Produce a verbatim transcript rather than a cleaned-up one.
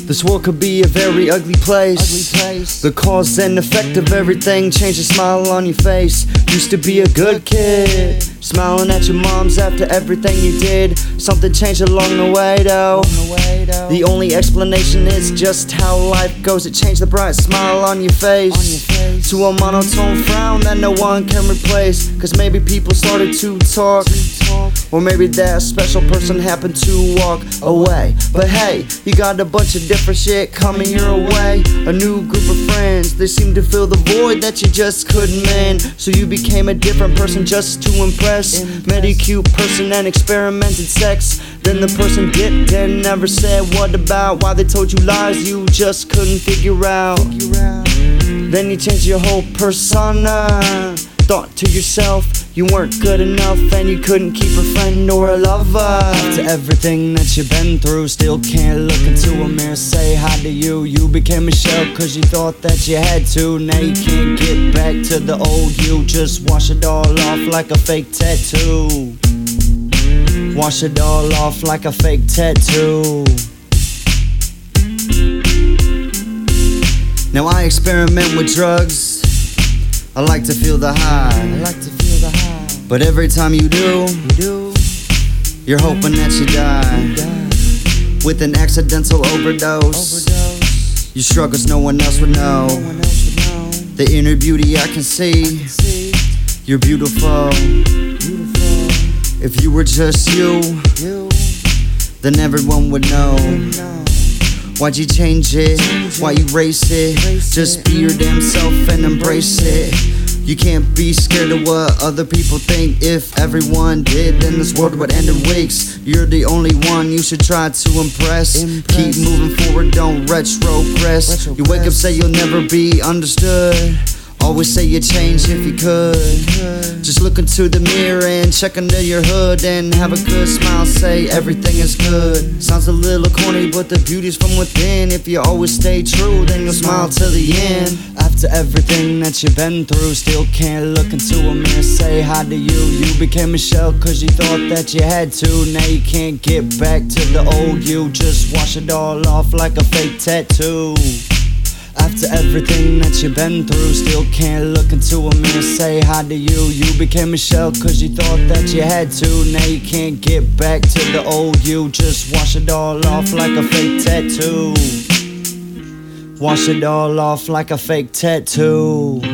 This world could be a very ugly place. ugly place. The cause and effect of everything change a smile on your face. Used to be a good kid, smiling at your moms after everything you did. Something changed along the way though. The, way, though. The only explanation is just how life goes. It changed the bright smile on your face, on your face. To a monotone frown that no one can replace. Cause maybe people started to talk, to talk. Or maybe that special person happened to walk away. But hey, you got a bunch of different shit coming your way. A new group of friends, they seem to fill the void that you just couldn't mend. So you became a different person just to impress. Met a cute person and experimented sex. Then the person dipped and never said what about. Why they told you lies you just couldn't figure out. Then you changed your whole persona. Thought to yourself you weren't good enough and you couldn't keep a friend or a lover. After everything that you've been through, still can't look into a mirror, say hi to you. You became a shell cause you thought that you had to. Now you can't get back to the old you. Just wash it all off like a fake tattoo. Wash it all off like a fake tattoo. Now I experiment with drugs. I like to feel the high. I like to feel the high. But every time you do, you do, you're hoping that you die, you die. With an accidental overdose. overdose. Your struggles no one else would know. No one else would know. The inner beauty I can see. I can see. You're beautiful. beautiful. If you were just you, you, then everyone would know. Would know. Why'd you change it? Why you race it? Just be your damn self and embrace it. You can't be scared of what other people think. If everyone did, then this world would end in weeks. You're the only one you should try to impress. Keep moving forward, don't retrogress. You wake up, say you'll never be understood. Always say you change if you could. Just look into the mirror and check under your hood and have a good smile, say everything is good. Sounds a little corny, but the beauty's from within. If you always stay true, then you'll smile till the end. After everything that you've been through, still can't look into a mirror, say hi to you. You became a shell cause you thought that you had to. Now you can't get back to the old you. Just wash it all off like a fake tattoo. After everything that you've been through, still can't look into a mirror, say hi to you. You became a shell cause you thought that you had to. Now you can't get back to the old you. Just wash it all off like a fake tattoo. Wash it all off like a fake tattoo.